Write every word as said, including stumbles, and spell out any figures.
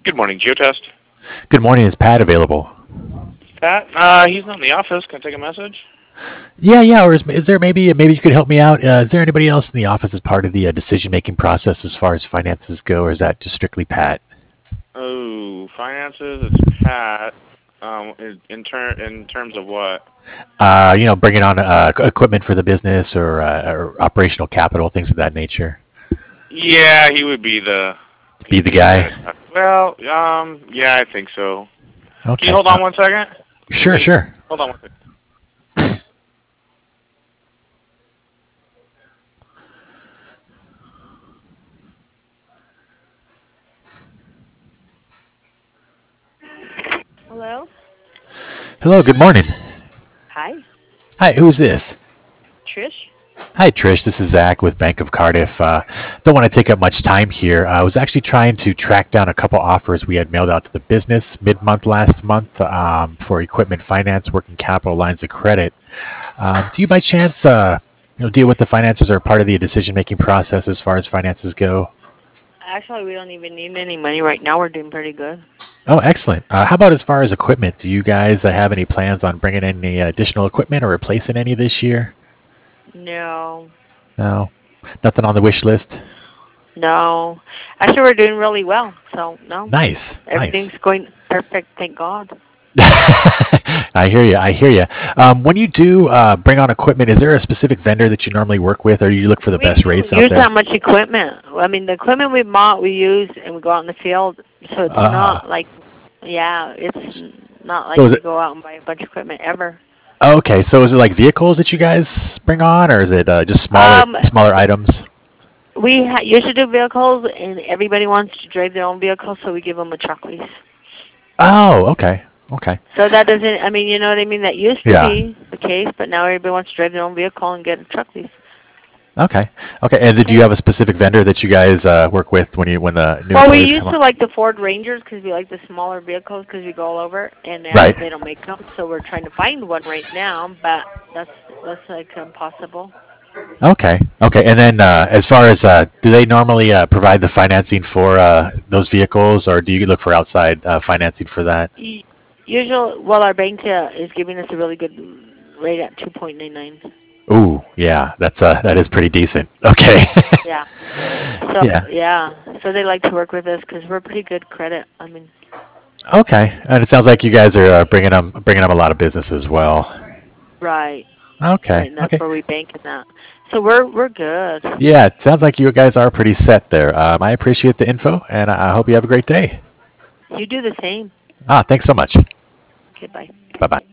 Good morning, Geotest. Good morning. Is Pat available? Pat, uh, he's not in the office. Can I take a message? Yeah, yeah. Or is, is there maybe maybe you could help me out? Uh, is there anybody else in the office as part of the uh, decision making process as far as finances go, or is that just strictly Pat? Oh, finances. It's Pat. Um, in in, ter- in terms of what? Uh, you know, bringing on uh, equipment for the business or, uh, or operational capital, things of that nature. Yeah, he would be the Be he'd the be the guy guy. to talk. Well, um, yeah, I think so. Can you Okay. hold Uh, on one second? sure, Wait, sure. hold on one second. Hello? Hello. Good morning. Hi, Hi. Who's this? Trish. Hi, Trish. This is Zach with Bank of Cardiff. Uh, don't want to take up much time here. I was actually trying to track down a couple offers we had mailed out to the business mid-month last month um, for equipment finance, working capital lines of credit. Um, do you, by chance, uh, you know, deal with the finances or part of the decision-making process as far as finances go? Actually, we don't even need any money right now. We're doing pretty good. Oh, excellent. Uh, how about as far as equipment? Do you guys uh, have any plans on bringing in any additional equipment or replacing any this year? No, No, nothing on the wish list. no. Actually, we're doing really well. So, no. Nice, nice. Everything's going perfect, thank God. I hear you. I hear you. Um, when you do uh, bring on equipment, is there a specific vendor that you normally work with, or you look for the We best don't rates out use there? that much equipment. I mean, the equipment we bought, we use, and we go out in the field. So it's Uh, not like, yeah, it's not so like is we it go out and buy a bunch of equipment ever. okay? So is it like vehicles that you guys bring on, or is it uh, just smaller Um, smaller items? we ha- used to do vehicles, and everybody wants to drive their own vehicle, so we give them a truck lease. Oh, okay, okay, So that doesn't, I mean, you know what I mean? That used to yeah, be the case, but now everybody wants to drive their own vehicle and get a truck lease. okay, okay. And then do you Okay. have a specific vendor that you guys uh, work with when you when the new Well, we employees come used on? to like the Ford Rangers because we like the smaller vehicles because we go all over, and now Right. they don't make them, so we're trying to find one right now, but that's that's like impossible. Okay, okay. And then uh, as far as uh, do they normally uh, provide the financing for uh, those vehicles, or do you look for outside uh, financing for that? Y- Usual, well, our bank uh, is giving us a really good rate at two point nine nine. Ooh, yeah, that's uh, that is pretty decent. Okay. Yeah. So Yeah. yeah, so they like to work with us because we're pretty good credit. I mean, Okay, and it sounds like you guys are uh, bringing them bringing them a lot of business as well. right. Right, Okay. and that's Okay. where we bank in that. So we're we're good. Yeah, it sounds like you guys are pretty set there. Um, I appreciate the info, and I I hope you have a great day. You do the same. Ah, thanks so much. Okay, bye. Bye bye.